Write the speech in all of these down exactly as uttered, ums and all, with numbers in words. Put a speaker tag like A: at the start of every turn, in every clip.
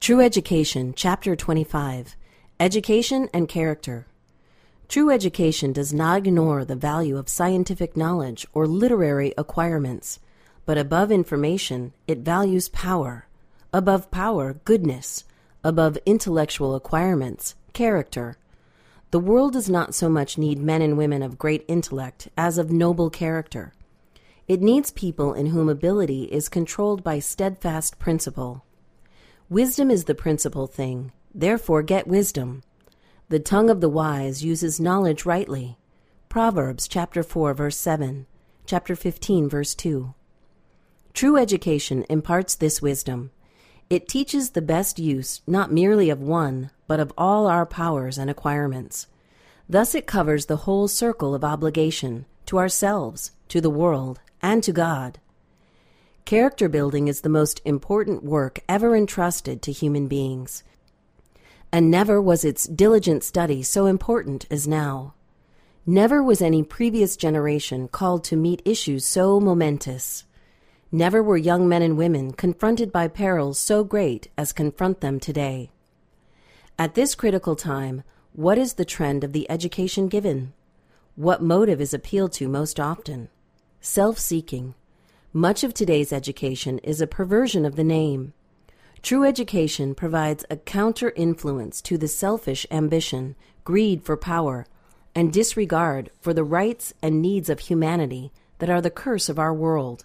A: True Education, Chapter twenty-five, Education and Character. True education does not ignore the value of scientific knowledge or literary acquirements, but above information, it values power. Above power, goodness. Above intellectual acquirements, character. The world does not so much need men and women of great intellect as of noble character. It needs people in whom ability is controlled by steadfast principle. Wisdom is the principal thing, therefore get wisdom. The tongue of the wise uses knowledge rightly. Proverbs chapter four, verse seven, chapter fifteen, verse two. True education imparts this wisdom. It teaches the best use not merely of one, but of all our powers and acquirements. Thus it covers the whole circle of obligation to ourselves, to the world, and to God. Character building is the most important work ever entrusted to human beings, and never was its diligent study so important as now. Never was any previous generation called to meet issues so momentous. Never were young men and women confronted by perils so great as confront them today. At this critical time, what is the trend of the education given? What motive is appealed to most often? Self-seeking. Much of today's education is a perversion of the name. True education provides a counter-influence to the selfish ambition, greed for power, and disregard for the rights and needs of humanity that are the curse of our world.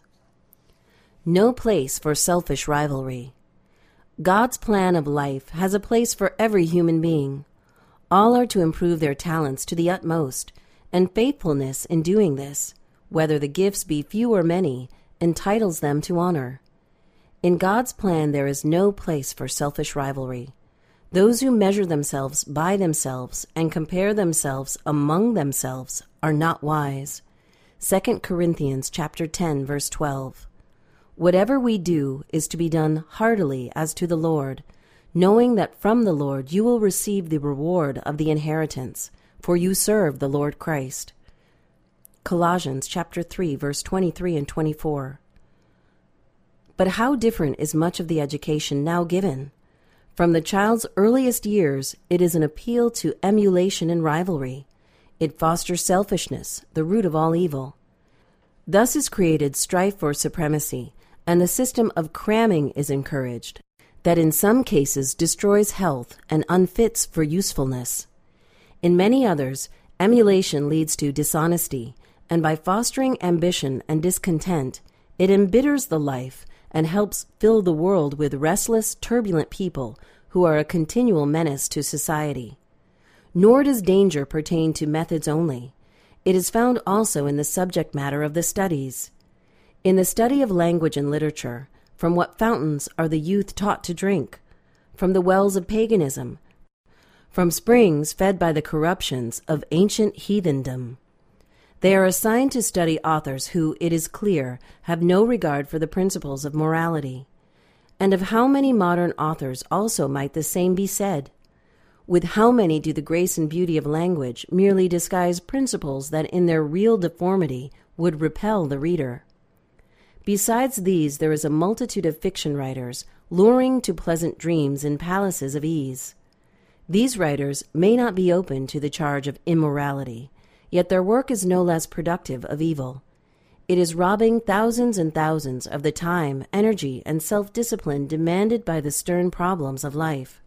A: No place for selfish rivalry. God's plan of life has a place for every human being. All are to improve their talents to the utmost, and faithfulness in doing this, whether the gifts be few or many, entitles them to honor. In God's plan there is no place for selfish rivalry. Those who measure themselves by themselves and compare themselves among themselves are not wise. Second Corinthians chapter ten, verse twelve. Whatever we do is to be done heartily as to the Lord, knowing that from the Lord you will receive the reward of the inheritance, for you serve the Lord Christ. Colossians chapter three, verse twenty-three and twenty-four. But how different is much of the education now given? From the child's earliest years, it is an appeal to emulation and rivalry. It fosters selfishness, the root of all evil. Thus is created strife for supremacy, and the system of cramming is encouraged, that in some cases destroys health and unfits for usefulness. In many others, emulation leads to dishonesty, and by fostering ambition and discontent, it embitters the life and helps fill the world with restless, turbulent people who are a continual menace to society. Nor does danger pertain to methods only. It is found also in the subject matter of the studies. In the study of language and literature, from what fountains are the youth taught to drink? From the wells of paganism, from springs fed by the corruptions of ancient heathendom. They are assigned to study authors who, it is clear, have no regard for the principles of morality. And of how many modern authors also might the same be said? With how many do the grace and beauty of language merely disguise principles that in their real deformity would repel the reader? Besides these, there is a multitude of fiction writers, luring to pleasant dreams in palaces of ease. These writers may not be open to the charge of immorality, yet their work is no less productive of evil. It is robbing thousands and thousands of the time, energy, and self-discipline demanded by the stern problems of life.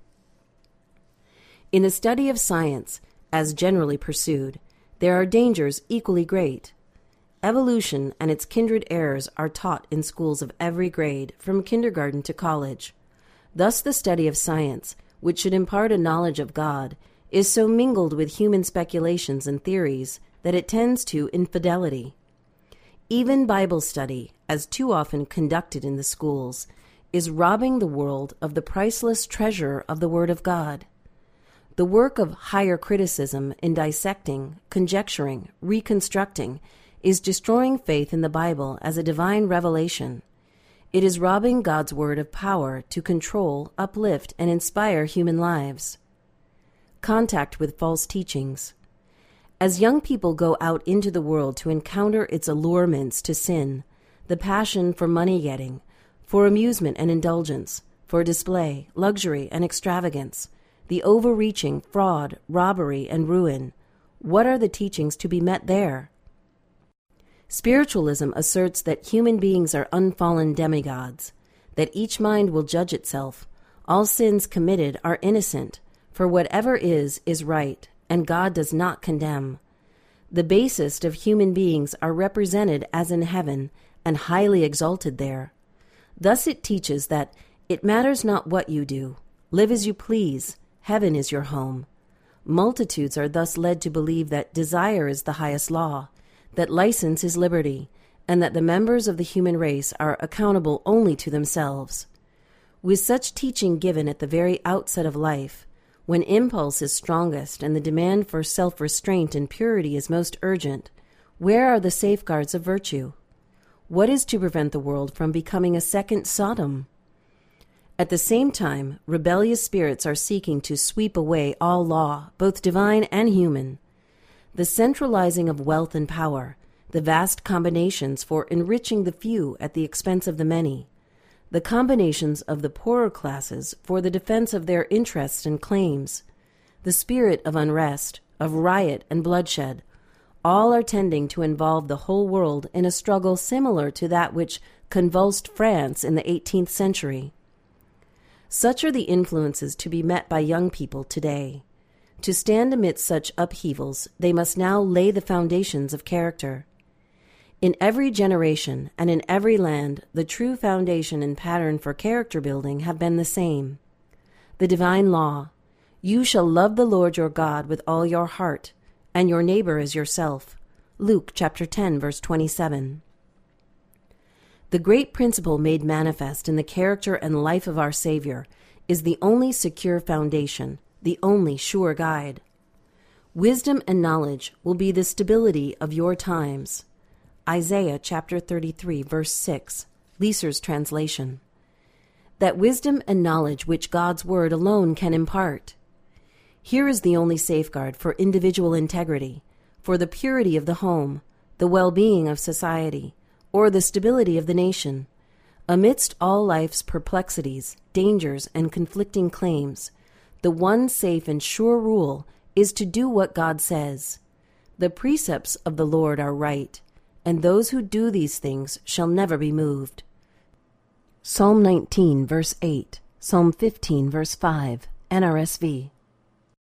A: In the study of science, as generally pursued, there are dangers equally great. Evolution and its kindred errors are taught in schools of every grade, from kindergarten to college. Thus the study of science, which should impart a knowledge of God, is so mingled with human speculations and theories that it tends to infidelity. Even Bible study, as too often conducted in the schools, is robbing the world of the priceless treasure of the Word of God. The work of higher criticism in dissecting, conjecturing, reconstructing, is destroying faith in the Bible as a divine revelation. It is robbing God's Word of power to control, uplift, and inspire human lives. Contact with false teachings. As young people go out into the world to encounter its allurements to sin, the passion for money-getting, for amusement and indulgence, for display, luxury, and extravagance, the overreaching, fraud, robbery, and ruin. What are the teachings to be met there? Spiritualism asserts that human beings are unfallen demigods, that each mind will judge itself. All sins committed are innocent, for whatever is, is right, and God does not condemn. The basest of human beings are represented as in heaven and highly exalted there. Thus it teaches that it matters not what you do. Live as you please. Heaven is your home. Multitudes are thus led to believe that desire is the highest law, that license is liberty, and that the members of the human race are accountable only to themselves. With such teaching given at the very outset of life, when impulse is strongest and the demand for self-restraint and purity is most urgent, where are the safeguards of virtue? What is to prevent the world from becoming a second Sodom? At the same time, rebellious spirits are seeking to sweep away all law, both divine and human. The centralizing of wealth and power, the vast combinations for enriching the few at the expense of the many, the combinations of the poorer classes for the defense of their interests and claims, the spirit of unrest, of riot and bloodshed, all are tending to involve the whole world in a struggle similar to that which convulsed France in the eighteenth century. Such are the influences to be met by young people today. To stand amidst such upheavals, they must now lay the foundations of character. In every generation and in every land, the true foundation and pattern for character building have been the same. The divine law, "You shall love the Lord your God with all your heart, and your neighbor as yourself." Luke chapter ten, verse twenty-seven. The great principle made manifest in the character and life of our Savior is the only secure foundation, the only sure guide. Wisdom and knowledge will be the stability of your times. Isaiah chapter thirty-three, verse six, Leeser's translation. That wisdom and knowledge which God's word alone can impart. Here is the only safeguard for individual integrity, for the purity of the home, the well-being of society, or the stability of the nation. Amidst all life's perplexities, dangers, and conflicting claims, the one safe and sure rule is to do what God says. The precepts of the Lord are right, and those who do these things shall never be moved. Psalm nineteen, verse eight, Psalm fifteen, verse five, N R S V.